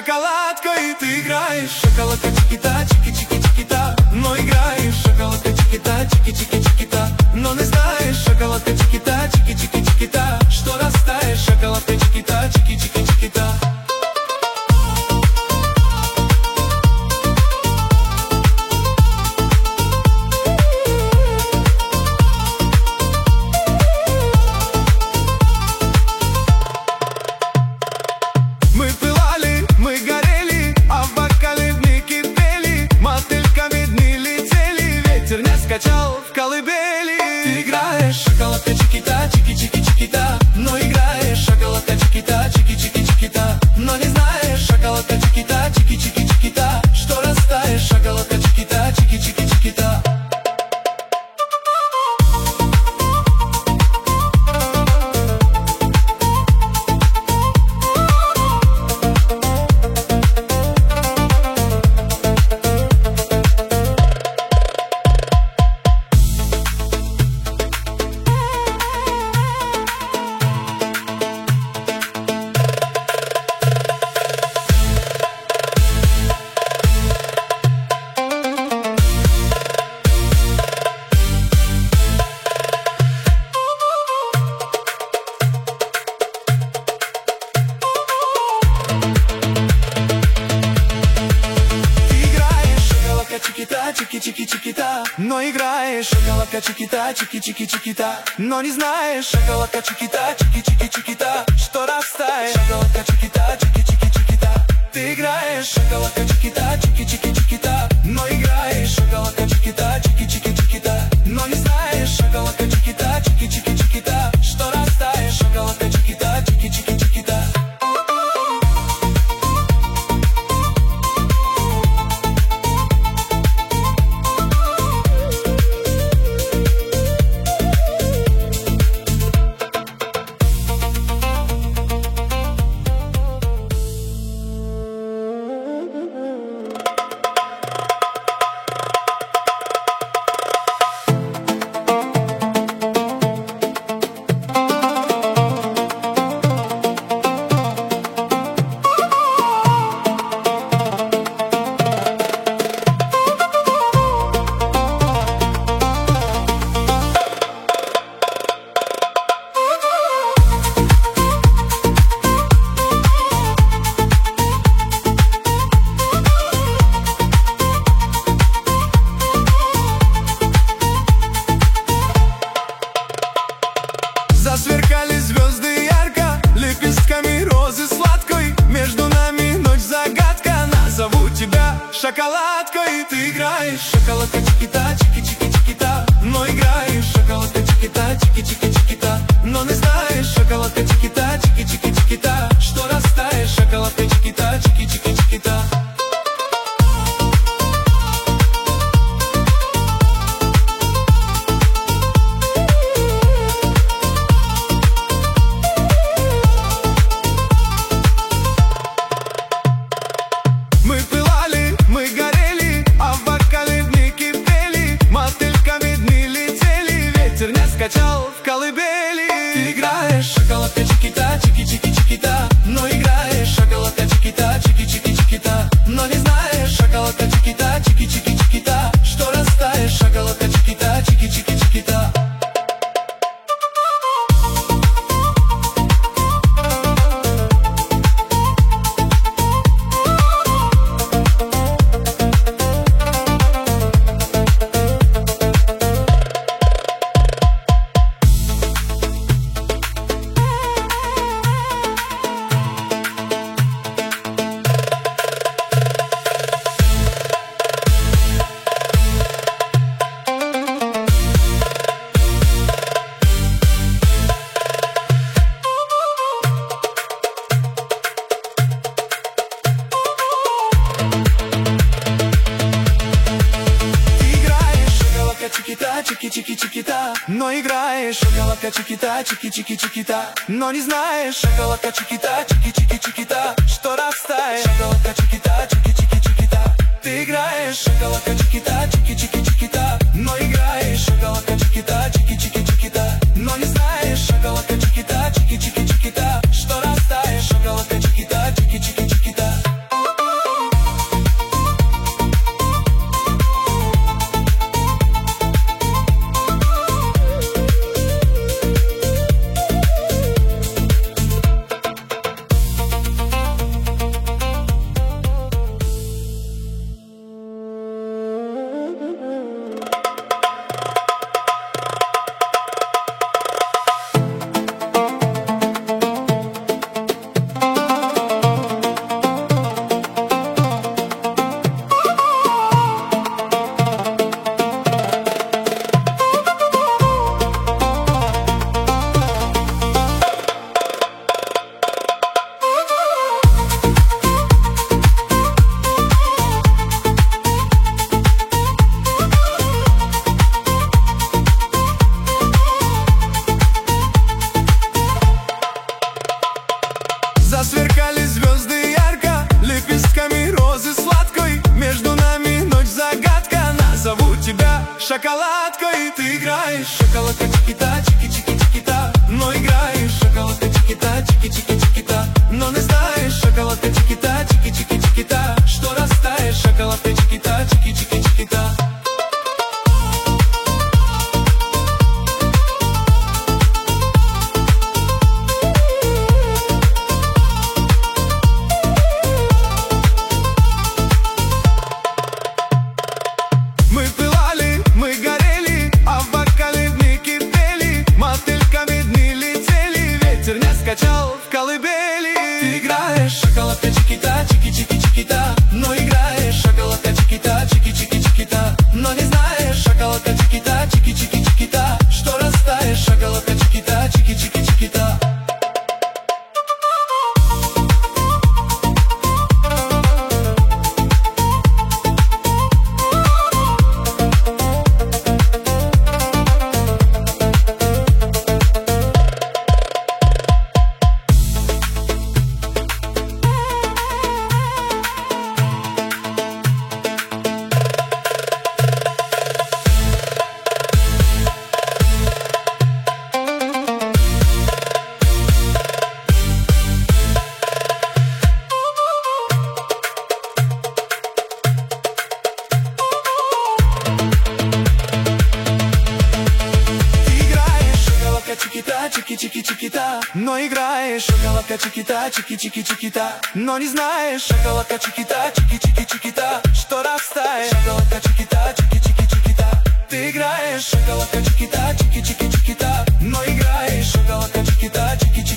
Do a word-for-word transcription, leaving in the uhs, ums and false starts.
шоколадкой. Ты играешь шоколадка чики-та, чики-чики-чики-та, но играешь шоколадка чики-та, чики-чики-чики-та, но не знаешь шоколадка чики-та, чики-чики-чики-та, что растаешь шоколадка чики-та, чики-чики-чики-та. Мы пылали, мы горели, а в бокале дни кипели, мотыльками дни летели, ветер не скачал в колыбели. Ты играешь шоколадка чики-та, чики-чики-чики-та, но играешь шоколадка чики-та, чики-чики-чики-та, но не знаешь шоколадка чики-та, чики-чики-чики-та, что растаешь шоколадка чики-та, чики-чики-чики-та. Чики-та, чики-чики-чики-та, но играешь шоколадка чики-та, чики-чики-чики-та, но не знаешь шоколадка чики-та, чики-чики-чики-та, что растаешь шоколадка чики-та, чики-чики-чики-та. Ты играешь шоколадка чики-та, чики-чики-чики-та, но играешь шоколадка чики-та, чики-чики-чики-та, но не знаешь шоколадка чики-та, чики-чики-чики-та, что растаешь шоколадка чики-та, чики-чики-чики-та. Засверкали звезды ярко, лепестками розы сладкой, между нами ночь загадка, назову тебя шоколадкой. Ты играешь шоколадка чики-та, чики-чики-чики-та, но играешь шоколадка чики-та, чики-чики-чики-та, но не знаешь шоколадка чики-та, чики-чики-чики-та, что растаешь шоколадка чики-та, чики-чики-чики-та. Мы пылали, мы горели, а в бокале дни кипели, мотыльками дни летели, ветер не скачал в колыбели. Ты играешь шоколадка чики-та, чики-чики-чики-та, но играешь шоколадка чики-та, чики-чики-чики-та, но не знаешь шоколадка чики-та, чики-чики-чики-та, что растаешь шоколадка чики-та, чики-чики-чики-та. Чики-та, чики-чики-чики-та, но играешь шоколадка чики-та, чики-чики-чики-та, но не знаешь шоколадка чики-та, чики-чики-чики-та, что растаешь шоколадка чики-та, чики-чики-чики-та. Ты играешь шоколадка чики-та, чики-чики-чики-та, но играешь шоколадка чики-та, чики-чики-чики-та, но не знаешь шоколадка чики-та, чики-чики-чики-та, что растаешь шоколадка чики-та, чики-чики-чики-та. шоколадкой. Ты играешь шоколадка чики-та, чики-чики-чики-та, но играешь шоколадка чики-та, чики-чики-чики-та, но не знаешь шоколадка чики-та, чики-чики-чики-та, что растаешь шоколадка чики-та, чики-чики-чики-та. Мы пылали, мы горели, а в бокале дни кипели, мотыльками дни летели, ветер не скачал в колыбели. Ты играешь шоколадка чики-та, чики-чики-чики-та, но играешь шоколадка чики-та, чики-чики-чики-та, но не знаешь шоколадка чики-та, чики-чики-чики-та, что растаешь шоколадка чики-та, чики-чики-чики-та. Чики-та, чики-чики-чики-та, но играешь шоколадка чики-та, чики-чики-чики-та, но не знаешь шоколадка чики-та, чики-чики-чики-та, что растаешь шоколадка чики-та, чики-чики-чики-та. Ты играешь шоколадка чики-та, чики-чики-чики-та, но играешь шоколадка чики-та, чики-чики.